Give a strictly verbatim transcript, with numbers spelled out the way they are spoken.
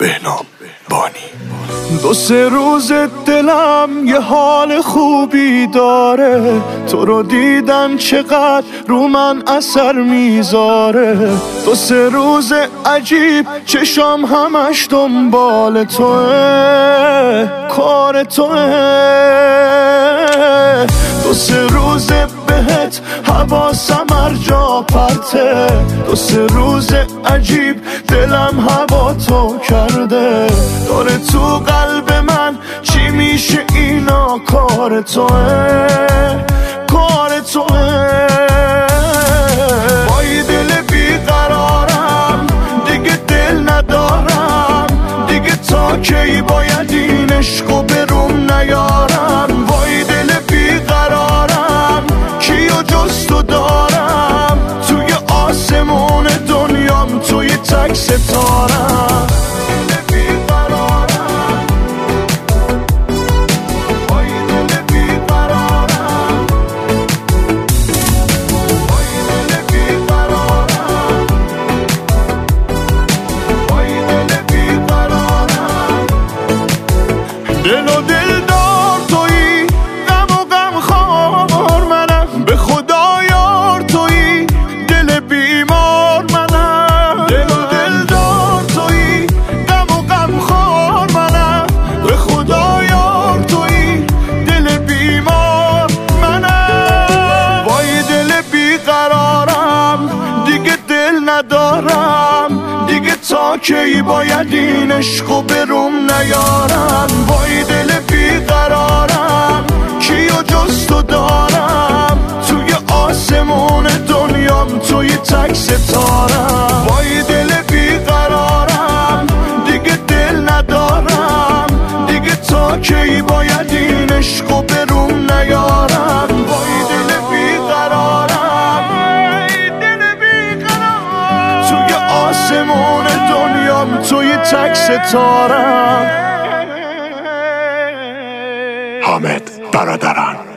بهنام بانی. دو سه روز دلم یه حال خوبی داره، تو رو دیدن چقدر رو من اثر میذاره. دو سه روز عجیب چشام همش دنبال توه، کار توه. دو سه روز بهت حواسم هر جا پرته، دو سه روز عجیب دلم هوا تو کرده. داره تو قلب من چی میشه اینا، کار توه، کار توه. وای دل بیقرارم دیگه دل ندارم، دیگه تا کی باید این عشقو بروم نیارم. وای دل بیقرارم کیو جز تو دارم، توی آسمون دنیام توی تک ستارم. دل و دل دار تویی، غم و غم خوار منم، به خدا یار تویی، دل بیمار منم. دل و دل دار تویی، غم و غم خوار منم، به خدا یار تویی، دل بیمار منم. وای دل بیقرارم دیگه دل ندارم، دیگه تا کی باید این عشقو بروم نیارم. وای دل بیقرارم کیو جز تو دارم، توی آسمون دنیام توی تک ستارم. وای دل بیقرارم دیگه دل ندارم، دیگه تا کی باید این عشقو بروم نیارم. وای دل بیقرارم، دل بیقرارم، توی آسمون دنیام توی تک ستارم. حامد برادران.